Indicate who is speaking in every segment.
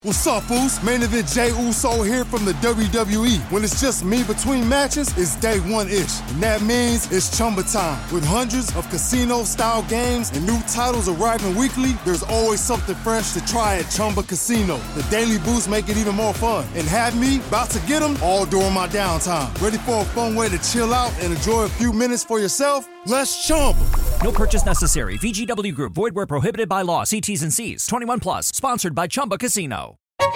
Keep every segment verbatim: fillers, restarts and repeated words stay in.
Speaker 1: What's up, Foos? Main event Jey Uso here from the W W E. When it's just me between matches, it's day one-ish. And that means it's Chumba time. With hundreds of casino-style games and new titles arriving weekly, there's always something fresh to try at Chumba Casino. The daily boosts make it even more fun. And have me about to get them all during my downtime. Ready for a fun way to chill out and enjoy a few minutes for yourself? Let's Chumba.
Speaker 2: No purchase necessary. V G W Group. Void where prohibited by law. See T's and C's. twenty-one plus. Sponsored by Chumba Casino.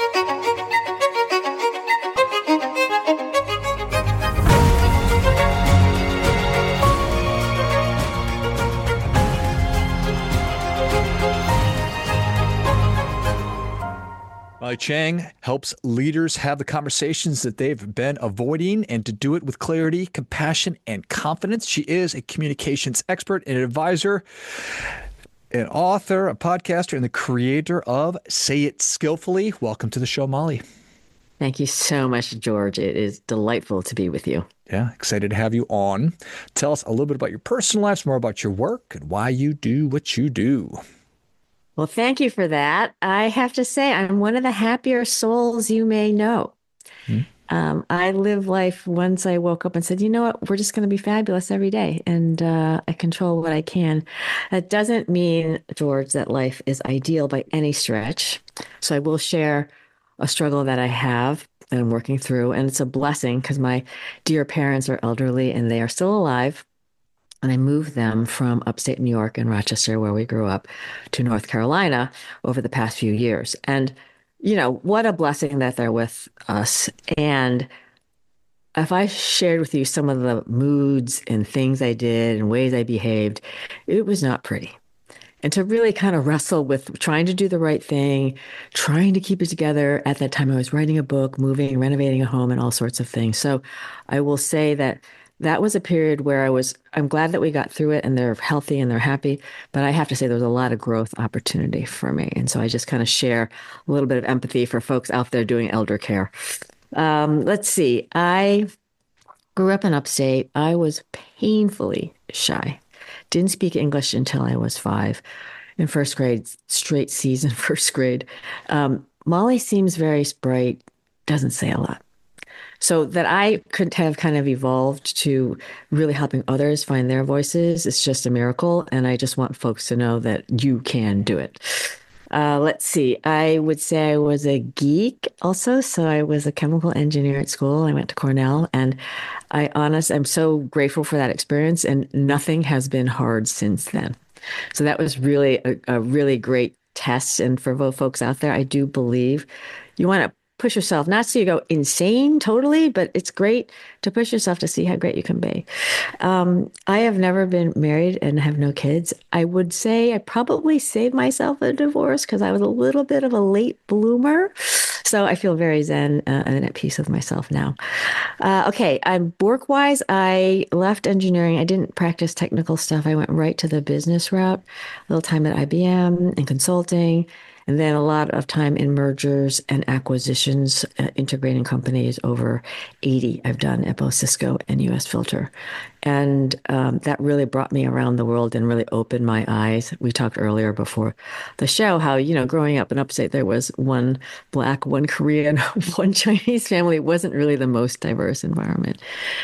Speaker 3: Molly Chang helps leaders have the conversations that they've been avoiding and to do it with clarity, compassion, and confidence. She is a communications expert and advisor, an author, a podcaster, and the creator of Say It Skillfully. Welcome to the show, Molly.
Speaker 4: Thank you so much, George. It is delightful to be with you.
Speaker 3: Yeah, excited to have you on. Tell us a little bit about your personal life, more about your work, and why you do what you do.
Speaker 4: Well, thank you for that. I have to say, I'm one of the happier souls you may know. Hmm. Um, I live life once I woke up and said, you know what, we're just going to be fabulous every day. And uh, I control what I can. That doesn't mean, George, that life is ideal by any stretch. So I will share a struggle that I have that I'm working through. And it's a blessing because my dear parents are elderly and they are still alive. And I moved them from upstate New York and Rochester, where we grew up, to North Carolina over the past few years. And, you know, what a blessing that they're with us. And if I shared with you some of the moods and things I did and ways I behaved, it was not pretty. And to really kind of wrestle with trying to do the right thing, trying to keep it together. At that time, I was writing a book, moving, renovating a home, and all sorts of things. So I will say that that was a period where I was, I'm glad that we got through it and they're healthy and they're happy. But I have to say there was a lot of growth opportunity for me. And so I just kind of share a little bit of empathy for folks out there doing elder care. Um, let's see. I grew up in upstate. I was painfully shy. Didn't speak English until I was five. In first grade, straight C's in first grade. Um, Molly seems very bright, doesn't say a lot. So that I could have kind of evolved to really helping others find their voices is just a miracle. And I just want folks to know that you can do it. Uh, let's see. I would say I was a geek also. So I was a chemical engineer at school. I went to Cornell and I honest, I'm so grateful for that experience and nothing has been hard since then. So that was really a, a really great test. And for folks out there, I do believe you want to push yourself, not so you go insane totally, but it's great to push yourself to see how great you can be. Um, I have never been married and have no kids. I would say I probably saved myself a divorce because I was a little bit of a late bloomer. So I feel very zen uh, and at peace with myself now. Uh, okay, I'm work-wise, I left engineering. I didn't practice technical stuff. I went right to the business route, a little time at I B M and consulting. And then a lot of time in mergers and acquisitions, uh, integrating companies, over eighty I've done at both Cisco and U S Filter. And um, that really brought me around the world and really opened my eyes. We talked earlier before the show how, you know, growing up in upstate, there was one Black, one Korean, one Chinese family. It wasn't really the most diverse environment.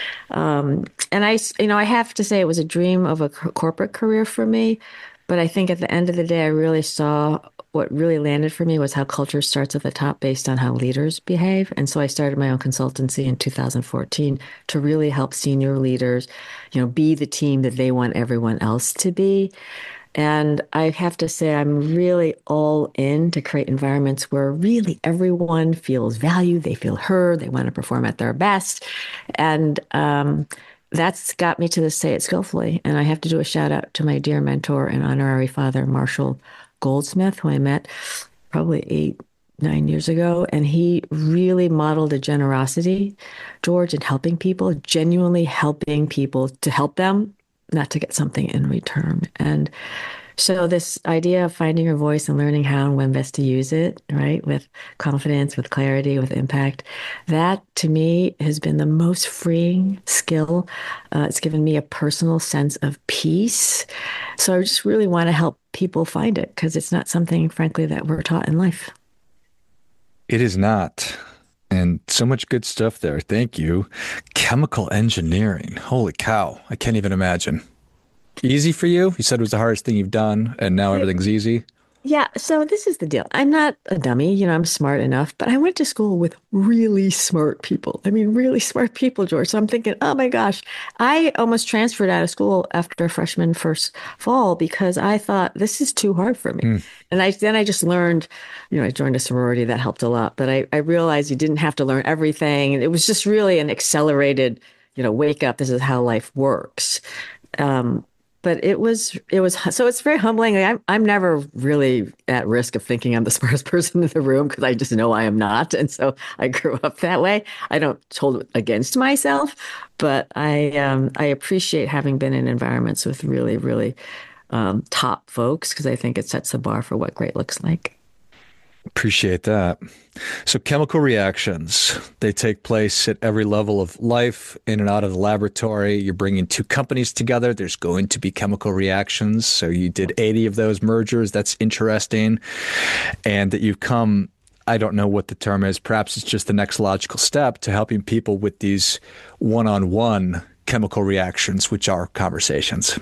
Speaker 4: Um, and I, you know, I have to say it was a dream of a corporate career for me. But I think at the end of the day, I really saw what really landed for me was how culture starts at the top based on how leaders behave. And so I started my own consultancy in two thousand fourteen to really help senior leaders, you know, be the team that they want everyone else to be. And I have to say, I'm really all in to create environments where really everyone feels valued, they feel heard, they want to perform at their best. And, um, that's got me to the Say It Skillfully. And I have to do a shout out to my dear mentor and honorary father, Marshall Goldsmith, who I met probably eight, nine years ago. And he really modeled a generosity, George, in helping people, genuinely helping people to help them, not to get something in return. And so this idea of finding your voice and learning how and when best to use it, right, with confidence, with clarity, with impact, that to me has been the most freeing skill. Uh, it's given me a personal sense of peace. So I just really want to help people find it because it's not something, frankly, that we're taught in life.
Speaker 3: It is not. And so much good stuff there. Thank you. Chemical engineering. Holy cow. I can't even imagine. Easy for you? You said it was the hardest thing you've done, and now everything's easy.
Speaker 4: Yeah, so this is the deal. I'm not a dummy, you know, I'm smart enough, but I went to school with really smart people. I mean, really smart people, George. So I'm thinking, oh my gosh, I almost transferred out of school after freshman first fall because I thought this is too hard for me. Mm. And I then I just learned, you know, I joined a sorority that helped a lot, but I, I realized you didn't have to learn everything. And it was just really an accelerated, you know, wake up. This is how life works. Um, But it was, it was, so it's very humbling. I'm, I'm never really at risk of thinking I'm the smartest person in the room because I just know I am not. And so I grew up that way. I don't hold it against myself, but I, um, I appreciate having been in environments with really, really um, top folks because I think it sets the bar for what great looks like.
Speaker 3: Appreciate that. So chemical reactions, they take place at every level of life, in and out of the laboratory. You're bringing two companies together. There's going to be chemical reactions. So you did eighty of those mergers. That's interesting. And that you've come, I don't know what the term is, perhaps it's just the next logical step to helping people with these one-on-one chemical reactions, which are conversations.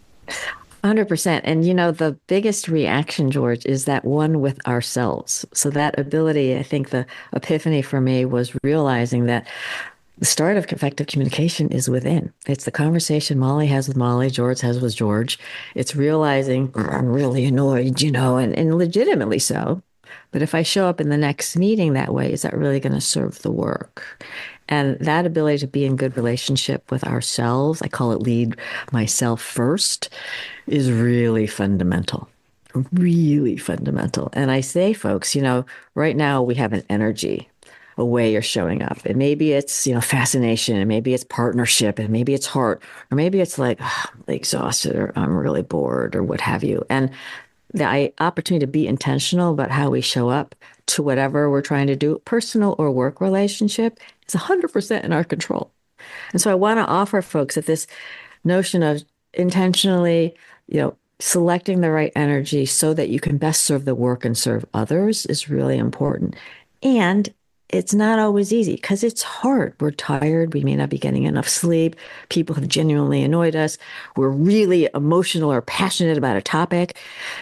Speaker 4: one hundred percent. And, you know, the biggest reaction, George, is that one with ourselves. So that ability, I think the epiphany for me was realizing that the start of effective communication is within. It's the conversation Molly has with Molly, George has with George. It's realizing I'm really annoyed, you know, and, and legitimately so. But if I show up in the next meeting that way, is that really going to serve the work? And that ability to be in good relationship with ourselves, I call it lead myself first, is really fundamental, really fundamental. And I say, folks, you know, right now we have an energy, a way you're showing up. And maybe it's, you know, fascination, and maybe it's partnership, and maybe it's heart, or maybe it's like, oh, I'm exhausted, or I'm really bored, or what have you. And the opportunity to be intentional about how we show up to whatever we're trying to do, personal or work relationship, is one hundred percent in our control. And so I want to offer folks that this notion of intentionally, you know, selecting the right energy so that you can best serve the work and serve others is really important. And it's not always easy because it's hard. We're tired. We may not be getting enough sleep. People have genuinely annoyed us. We're really emotional or passionate about a topic.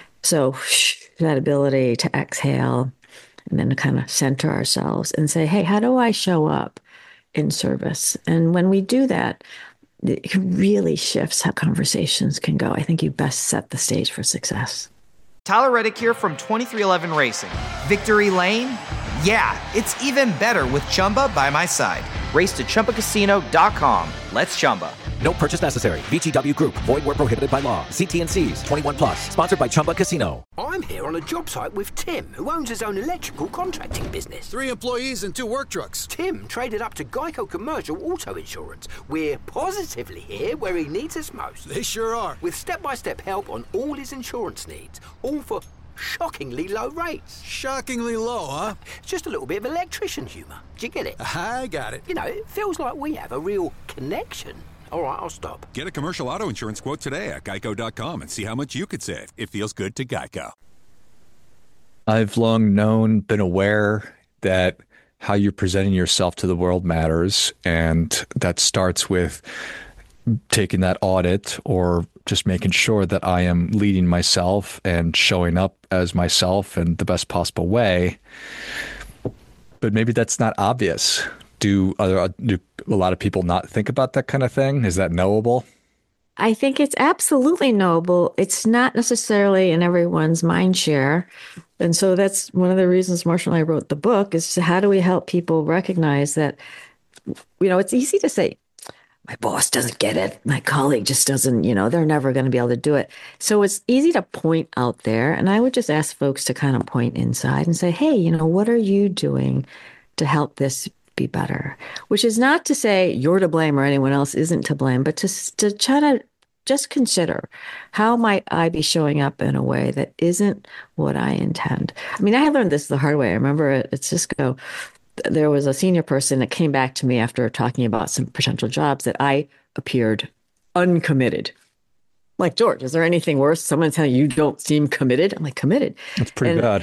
Speaker 4: So that ability to exhale and then to kind of center ourselves and say, hey, how do I show up in service? And when we do that, it really shifts how conversations can go. I think you best set the stage for success.
Speaker 5: Tyler Reddick here from twenty-three eleven Racing. Victory Lane? Yeah, it's even better with Chumba by my side. Race to Chumba Casino dot com. Let's Chumba.
Speaker 2: No purchase necessary. V G W Group. Void where prohibited by law. See T and C's. twenty-one plus. Sponsored by Chumba Casino.
Speaker 6: I'm here on a job site with Tim, who owns his own electrical contracting business.
Speaker 7: Three employees and two work trucks.
Speaker 6: Tim traded up to Geico Commercial Auto Insurance. We're positively here where he needs us most.
Speaker 7: They sure are.
Speaker 6: With step-by-step help on all his insurance needs. All for shockingly low rates.
Speaker 7: Shockingly low, huh?
Speaker 6: Just a little bit of electrician humour. Do you get it?
Speaker 7: I got it.
Speaker 6: You know, it feels like we have a real connection. All right, I'll stop.
Speaker 8: Get a commercial auto insurance quote today at geico dot com and see how much you could save. It feels good to Geico.
Speaker 3: I've long known, been aware that how you're presenting yourself to the world matters. And that starts with taking that audit or just making sure that I am leading myself and showing up as myself in the best possible way. But maybe that's not obvious. Do other do a lot of people not think about that kind of thing? Is that knowable?
Speaker 4: I think it's absolutely knowable. It's not necessarily in everyone's mind share. And so that's one of the reasons Marshall and I wrote the book is how do we help people recognize that, you know, it's easy to say, my boss doesn't get it. My colleague just doesn't, you know, they're never going to be able to do it. So it's easy to point out there. And I would just ask folks to kind of point inside and say, hey, you know, what are you doing to help this be better? Which is not to say you're to blame or anyone else isn't to blame, but to, to try to just consider how might I be showing up in a way that isn't what I intend. I mean, I learned this the hard way. I remember at, at Cisco, there was a senior person that came back to me after talking about some potential jobs that I appeared uncommitted. Like, George, is there anything worse? Someone telling you you don't seem committed? I'm like, committed.
Speaker 3: That's pretty
Speaker 4: and,
Speaker 3: bad.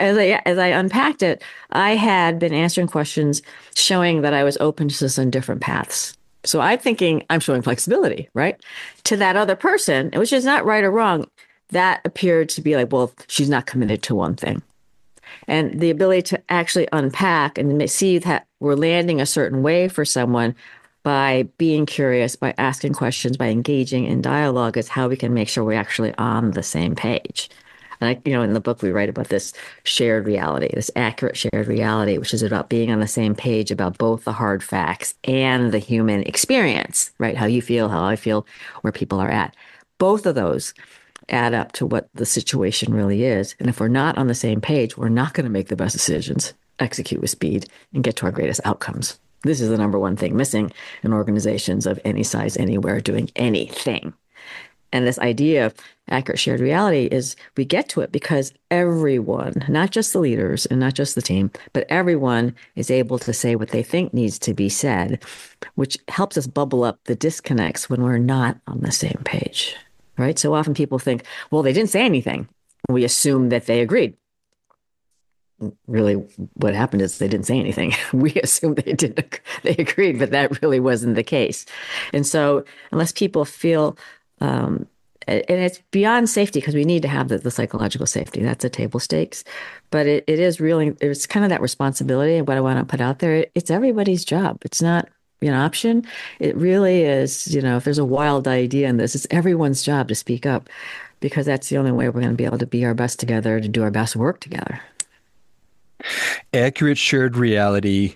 Speaker 4: as I as I unpacked it, I had been answering questions showing that I was open to some different paths. So I'm thinking I'm showing flexibility, right? To that other person, which is not right or wrong, that appeared to be like, well, she's not committed to one thing. And the ability to actually unpack and see that we're landing a certain way for someone by being curious, by asking questions, by engaging in dialogue is how we can make sure we're actually on the same page. And I, you know, in the book, we write about this shared reality, this accurate shared reality, which is about being on the same page about both the hard facts and the human experience, right? How you feel, how I feel, where people are at. Both of those add up to what the situation really is. And if we're not on the same page, we're not going to make the best decisions, execute with speed, and get to our greatest outcomes. This is the number one thing missing in organizations of any size, anywhere, doing anything. And this idea of accurate shared reality is we get to it because everyone, not just the leaders and not just the team, but everyone is able to say what they think needs to be said, which helps us bubble up the disconnects when we're not on the same page, right? So often people think, well, they didn't say anything. We assume that they agreed. Really, what happened is they didn't say anything. We assumed they did, they agreed, but that really wasn't the case. And so unless people feel, um, and it's beyond safety because we need to have the, the psychological safety. That's a table stakes. But it, it is really, it's kind of that responsibility of what I want to put out there. It's everybody's job. It's not an option. It really is, you know, if there's a wild idea in this, it's everyone's job to speak up because that's the only way we're going to be able to be our best together, to do our best work together.
Speaker 3: Accurate shared reality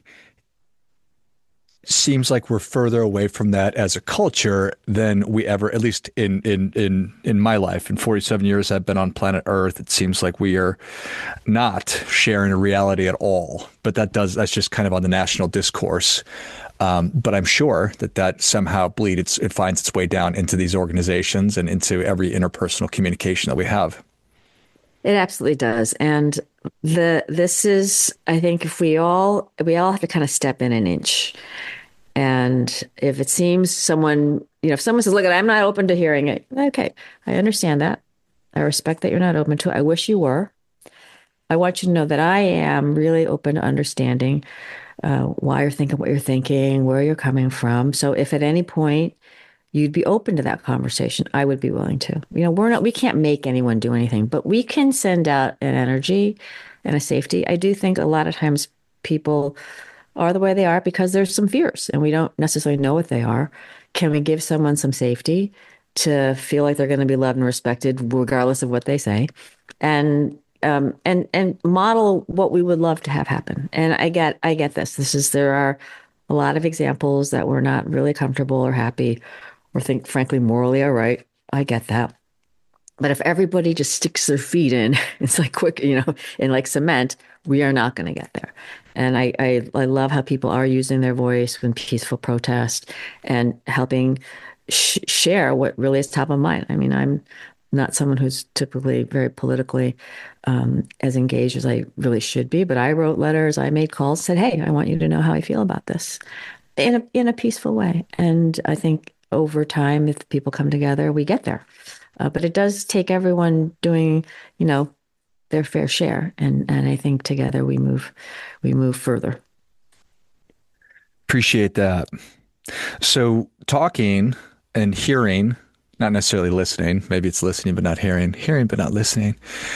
Speaker 3: seems like we're further away from that as a culture than we ever, at least in in in in my life. In forty-seven years I've been on planet Earth, it seems like we are not sharing a reality at all. But that does that's just kind of on the national discourse. Um, but I'm sure that that somehow bleed it's, it finds its way down into these organizations and into every interpersonal communication that we have.
Speaker 4: It absolutely does. And the this is, I think, if we all we all have to kind of step in an inch. And if it seems someone, you know, if someone says, look, I'm not open to hearing it. Okay, I understand that. I respect that you're not open to it. I wish you were. I want you to know that I am really open to understanding uh, why you're thinking what you're thinking, where you're coming from. So if at any point you'd be open to that conversation, I would be willing to. You know, we're not, we can't make anyone do anything, but we can send out an energy and a safety. I do think a lot of times people are the way they are because there's some fears and we don't necessarily know what they are. Can we give someone some safety to feel like they're going to be loved and respected regardless of what they say? And um, and and model what we would love to have happen. And I get I get this. This is there are a lot of examples that we're not really comfortable or happy or think, frankly, morally are right. I get that. But if everybody just sticks their feet in, it's like quick, you know, in like cement, we are not going to get there. And I, I, I love how people are using their voice in peaceful protest and helping sh- share what really is top of mind. I mean, I'm not someone who's typically very politically um, as engaged as I really should be, but I wrote letters, I made calls, said, hey, I want you to know how I feel about this in a, in a peaceful way. And I think over time, if people come together, we get there. Uh, but it does take everyone doing, you know, their fair share. And, and I think together we move, we move further.
Speaker 3: Appreciate that. So talking and hearing, not necessarily listening, maybe it's listening but not hearing, hearing but not listening.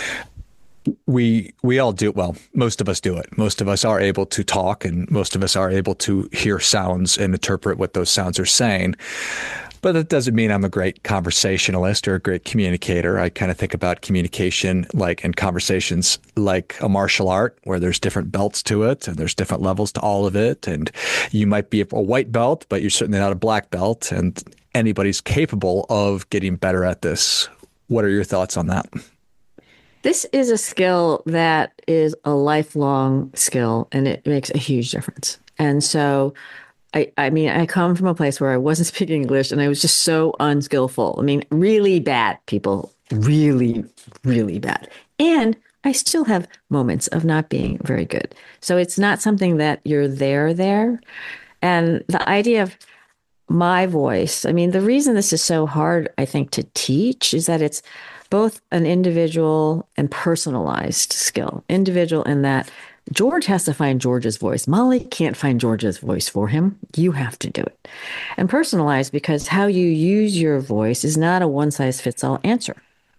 Speaker 3: We we all do, well, most of us do it. Most of us are able to talk and most of us are able to hear sounds and interpret what those sounds are saying. But that doesn't mean I'm a great conversationalist or a great communicator. I kind of think about communication like and conversations like a martial art where there's different belts to it and there's different levels to all of it. And you might be a white belt, but you're certainly not a black belt. And anybody's capable of getting better at this. What are your thoughts on that?
Speaker 4: This is a skill that is a lifelong skill and it makes a huge difference. And so I, I mean, I come from a place where I wasn't speaking English and I was just so unskillful. I mean, really bad, people, really, really bad. And I still have moments of not being very good. So it's not something that you're there, there. And the idea of my voice, I mean, the reason this is so hard, I think, to teach is that it's both an individual and personalized skill. Individual in that George has to find George's voice. Molly can't find George's voice for him. You have to do it. And personalized because how you use your voice is not a one-size-fits-all answer.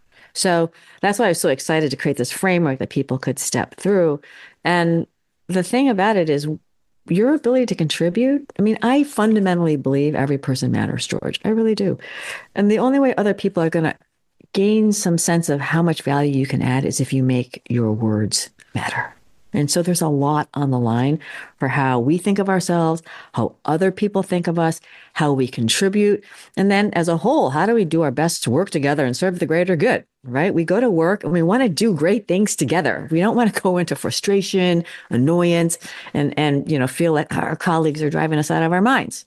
Speaker 4: So that's why I was so excited to create this framework that people could step through. And the thing about it is your ability to contribute. I mean, I fundamentally believe every person matters, George. I really do. And the only way other people are going to gain some sense of how much value you can add is if you make your words matter. And so there's a lot on the line for how we think of ourselves, how other people think of us, how we contribute. And then as a whole, how do we do our best to work together and serve the greater good, right? We go to work and we want to do great things together. We don't want to go into frustration, annoyance, and, and, you know, feel like our colleagues are driving us out of our minds.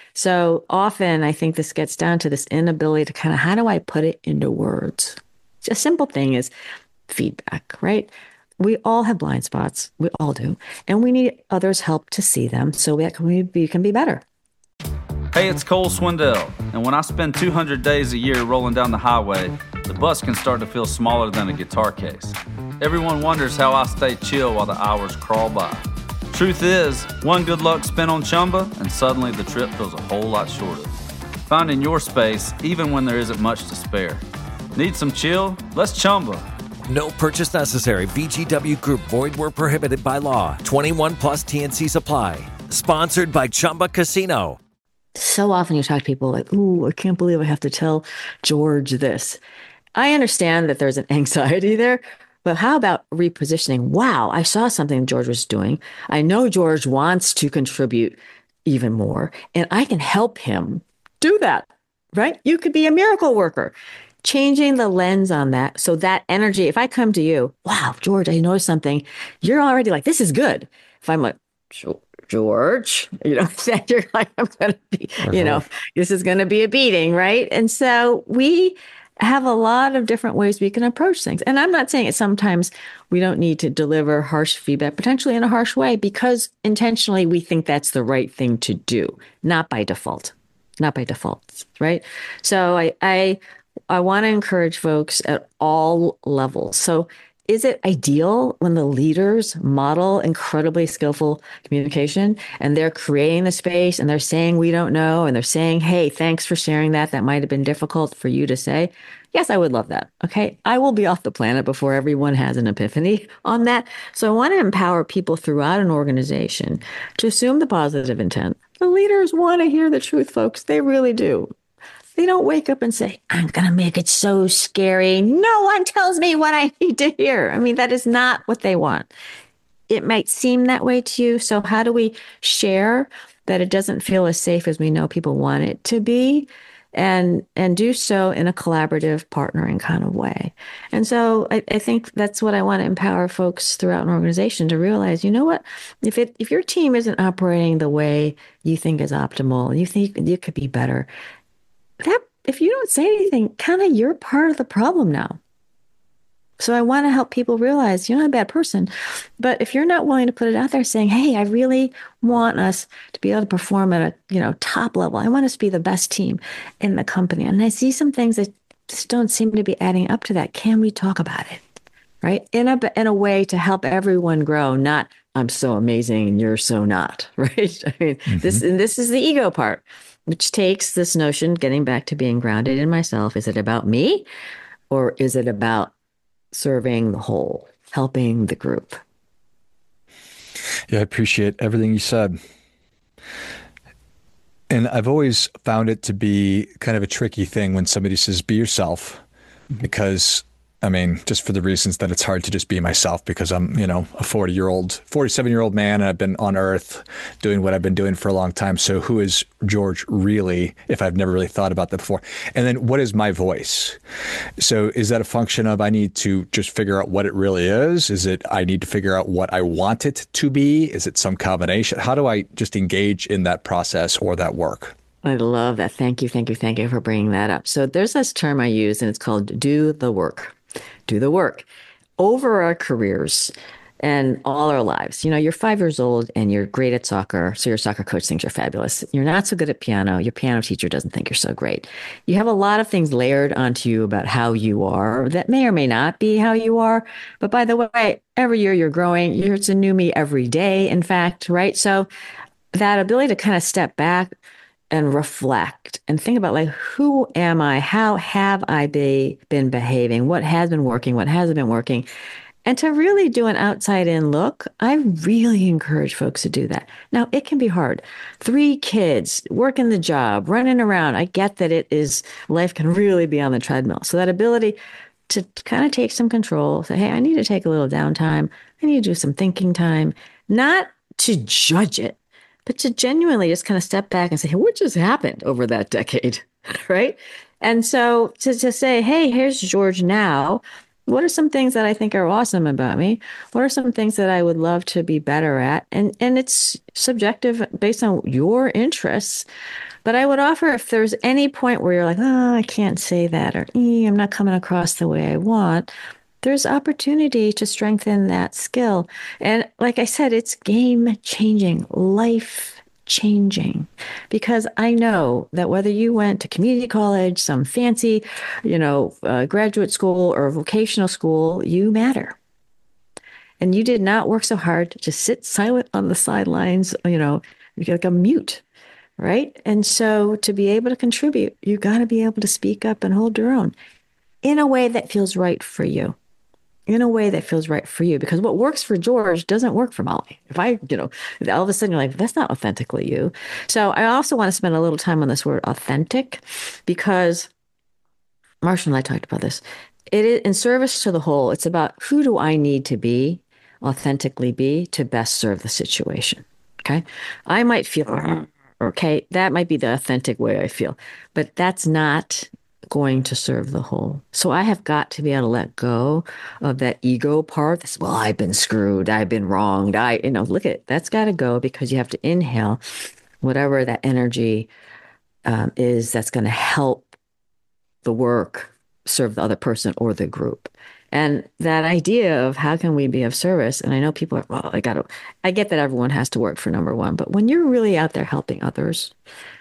Speaker 4: So often I think this gets down to this inability to kind of, how do I put it into words? A simple thing is feedback, right? We all have blind spots. We all do. And we need others' help to see them so that we be, can be better.
Speaker 9: Hey, it's Cole Swindell. And when I spend two hundred days a year rolling down the highway, the bus can start to feel smaller than a guitar case. Everyone wonders how I stay chill while the hours crawl by. Truth is, one good luck spin on Chumba, and suddenly the trip feels a whole lot shorter. Finding your space, even when there isn't much to spare. Need some chill? Let's Chumba.
Speaker 10: No purchase necessary. V G W Group. Void where prohibited by law. twenty-one plus T N C supply. Sponsored by Chumba Casino.
Speaker 4: So often you talk to people like, ooh, I can't believe I have to tell George this. I understand that there's an anxiety there, but how about repositioning? Wow, I saw something George was doing. I know George wants to contribute even more, and I can help him do that, right? You could be a miracle worker. Changing the lens on that. So that energy, if I come to you, wow, George, I noticed something. You're already like, this is good. If I'm like, George, you know, you're like, I'm going to be, uh-huh. you know, this is going to be a beating, right? And so we have a lot of different ways we can approach things. And I'm not saying it sometimes we don't need to deliver harsh feedback, potentially in a harsh way, because intentionally we think that's the right thing to do, not by default, not by default, right? So I, I, I want to encourage folks at all levels. So is it ideal when the leaders model incredibly skillful communication and they're creating the space and they're saying, we don't know, and they're saying, hey, thanks for sharing that. That might have been difficult for you to say. Yes, I would love that. Okay. I will be off the planet before everyone has an epiphany on that. So I want to empower people throughout an organization to assume the positive intent. The leaders want to hear the truth, folks. They really do. They don't wake up and say, I'm going to make it so scary. No one tells me what I need to hear. I mean, that is not what they want. It might seem that way to you. So how do we share that it doesn't feel as safe as we know people want it to be, and and do so in a collaborative, partnering kind of way? And so I, I think that's what I want to empower folks throughout an organization to realize, you know what, if it if your team isn't operating the way you think is optimal, you think you could be better, that if you don't say anything, kind of you're part of the problem now. So I want to help people realize you're not a bad person, but if you're not willing to put it out there saying, hey, I really want us to be able to perform at a, you know, top level. I want us to be the best team in the company. And I see some things that just don't seem to be adding up to that. Can we talk about it? Right? In a, in a way to help everyone grow, not I'm so amazing and you're so not, right? I mean, mm-hmm. this, and this is the ego part, which takes this notion, getting back to being grounded in myself. Is it about me, or is it about serving the whole, helping the group?
Speaker 3: Yeah, I appreciate everything you said. And I've always found it to be kind of a tricky thing when somebody says, be yourself, mm-hmm. because I mean, just for the reasons that it's hard to just be myself because I'm, you know, a forty year old, forty-seven year old man, and I've been on earth doing what I've been doing for a long time. So who is George really, if I've never really thought about that before? And then what is my voice? So is that a function of I need to just figure out what it really is? Is it I need to figure out what I want it to be? Is it some combination? How do I just engage in that process or that work?
Speaker 4: I love that. Thank you, thank you, thank you for bringing that up. So there's this term I use, and it's called do the work. Do the work. Over our careers, and all our lives. You know, you're five years old and you're great at soccer. So your soccer coach thinks you're fabulous. You're not so good at piano. Your piano teacher doesn't think you're so great. You have a lot of things layered onto you about how you are that may or may not be how you are. But by the way, every year you're growing. You're, it's a new me every day, in fact, right? So that ability to kind of step back and reflect and think about, like, who am I? How have I be, been behaving? What has been working? What hasn't been working? And to really do an outside in look, I really encourage folks to do that. Now, it can be hard. Three kids, working the job, running around. I get that it is, life can really be on the treadmill. So that ability to kind of take some control, say, hey, I need to take a little downtime. I need to do some thinking time, not to judge it, but to genuinely just kind of step back and say, hey, what just happened over that decade, right? And so to, to say, hey, here's George now. What are some things that I think are awesome about me? What are some things that I would love to be better at? And and it's subjective based on your interests. But I would offer, if there's any point where you're like, oh, I can't say that, or eh, I'm not coming across the way I want, there's opportunity to strengthen that skill. And like I said, it's game changing, life changing, because I know that whether you went to community college, some fancy, you know, uh, graduate school or vocational school, you matter. And you did not work so hard to sit silent on the sidelines, you know, you get like a mute, right? And so to be able to contribute, you got to be able to speak up and hold your own in a way that feels right for you. In a way that feels right for you, because what works for George doesn't work for Molly. If I, you know, all of a sudden you're like, that's not authentically you. So I also want to spend a little time on this word authentic, because Marcia and I talked about this. It is in service to the whole. It's about, who do I need to be, authentically be, to best serve the situation. Okay. I might feel, okay, that might be the authentic way I feel, but that's not going to serve the whole. So I have got to be able to let go of that ego part. That's, well, I've been screwed. I've been wronged. I, you know, look at, that's got to go, because you have to inhale whatever that energy um, is that's going to help the work serve the other person or the group. And that idea of how can we be of service? And I know people are, well, I got to, I get that everyone has to work for number one, but when you're really out there helping others,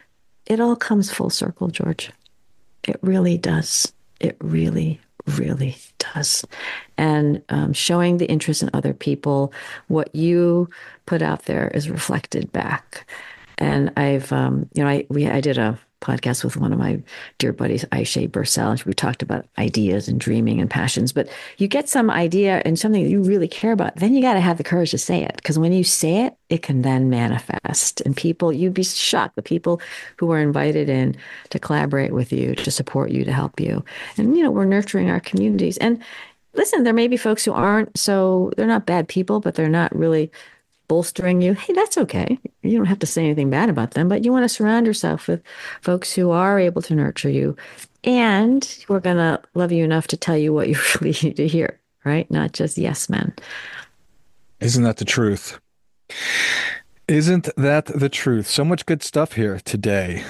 Speaker 4: it all comes full circle, George. It really does. It really, really does. And um, showing the interest in other people, what you put out there is reflected back. And I've, um, you know, I we I did a podcast with one of my dear buddies, Aisha Bursell, and we talked about ideas and dreaming and passions. But you get some idea and something that you really care about, then you got to have the courage to say it. Because when you say it, it can then manifest. And people, you'd be shocked, the people who are invited in to collaborate with you, to support you, to help you. And, you know, we're nurturing our communities. And listen, there may be folks who aren't, so they're not bad people, but they're not really bolstering you. Hey, that's okay. You don't have to say anything bad about them, but you want to surround yourself with folks who are able to nurture you and who are going to love you enough to tell you what you really need to hear, right? Not just yes men.
Speaker 3: Isn't that the truth? Isn't that the truth? So much good stuff here today.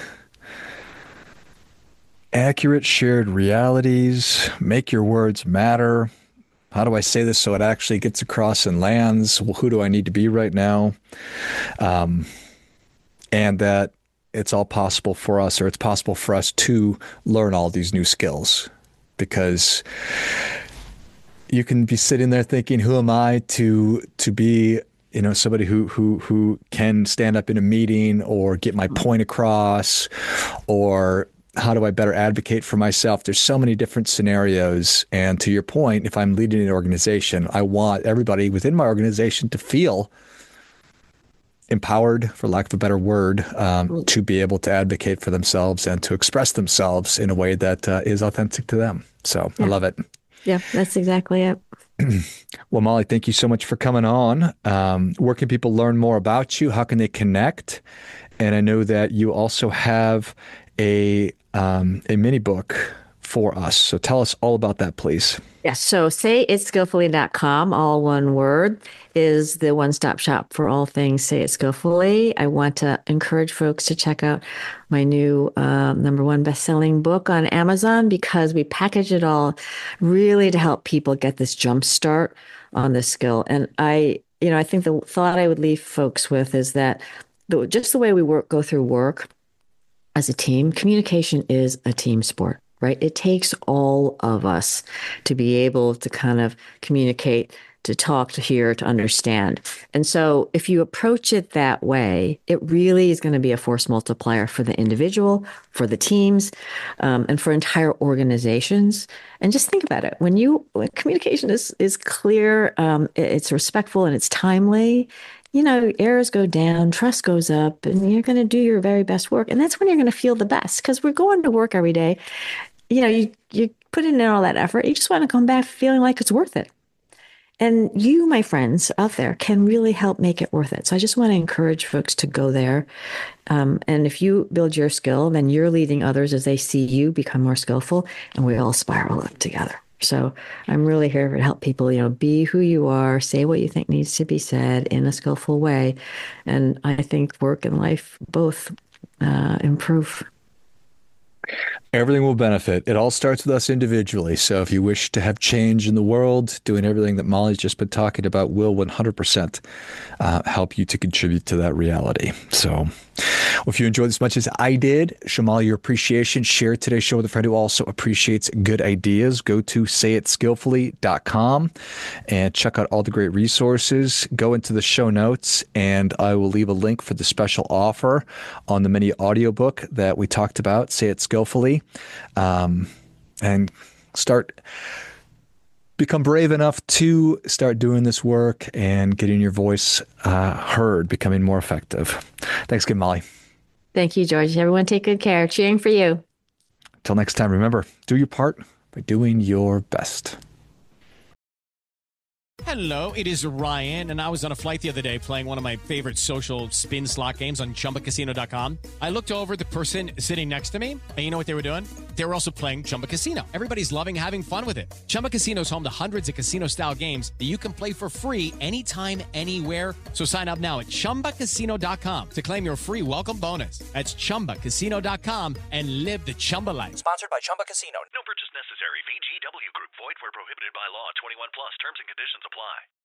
Speaker 3: Accurate shared realities, make your words matter. How do I say this so it actually gets across and lands? Well, who do I need to be right now? Um, and that it's all possible for us, or it's possible for us to learn all these new skills, because you can be sitting there thinking, who am I to to be, you know, somebody who who who can stand up in a meeting or get my point across, or how do I better advocate for myself? There's so many different scenarios. And to your point, if I'm leading an organization, I want everybody within my organization to feel empowered, for lack of a better word, um, to be able to advocate for themselves and to express themselves in a way that uh, is authentic to them. So yeah. I love it.
Speaker 4: Yeah, that's exactly it.
Speaker 3: Well, Molly, thank you so much for coming on. Um, where can people learn more about you? How can they connect? And I know that you also have a um, a mini book for us. So tell us all about that, please.
Speaker 4: Yes. So say it skillfully dot com, all one word, is the one-stop shop for all things Say It Skillfully. I want to encourage folks to check out my new uh, number one best-selling book on Amazon, because we package it all really to help people get this jump start on this skill. And I, you know, I think the thought I would leave folks with is that the, just the way we work, go through work as a team, communication is a team sport. Right? It takes all of us to be able to kind of communicate, to talk, to hear, to understand. And so if you approach it that way, it really is going to be a force multiplier for the individual, for the teams, um, and for entire organizations. And just think about it. When you when communication is, is clear, um, it's respectful, and it's timely, you know, errors go down, trust goes up, and you're going to do your very best work. And that's when you're going to feel the best, because we're going to work every day. You know, you, you put in all that effort. You just want to come back feeling like it's worth it. And you, my friends out there, can really help make it worth it. So I just want to encourage folks to go there. Um, and if you build your skill, then you're leading others as they see you become more skillful, and we all spiral up together. So I'm really here to help people, you know, be who you are, say what you think needs to be said in a skillful way. And I think work and life both uh, improve.
Speaker 3: Everything will benefit. It all starts with us individually. So if you wish to have change in the world, doing everything that Molly's just been talking about will one hundred percent uh, help you to contribute to that reality. So well, if you enjoyed as much as I did, show Molly your appreciation. Share today's show with a friend who also appreciates good ideas. Go to say it skillfully dot com and check out all the great resources. Go into the show notes, and I will leave a link for the special offer on the mini audiobook that we talked about, Say It Skillfully. Um, and start, become brave enough to start doing this work and getting your voice uh, heard, becoming more effective. Thanks again, Molly.
Speaker 4: Thank you, George. Everyone take good care. Cheering for you.
Speaker 3: Until next time, remember, do your part by doing your best.
Speaker 11: Hello, it is Ryan, and I was on a flight the other day playing one of my favorite social spin slot games on Chumba Casino dot com. I looked over at the person sitting next to me, and you know what they were doing? They were also playing Chumba Casino. Everybody's loving having fun with it. Chumba Casino is home to hundreds of casino-style games that you can play for free anytime, anywhere. So sign up now at Chumba Casino dot com to claim your free welcome bonus. That's Chumba Casino dot com and live the Chumba life.
Speaker 2: Sponsored by Chumba Casino.
Speaker 12: No purchase necessary. V G W Group. Void where prohibited by law. twenty-one plus. Terms and conditions apply.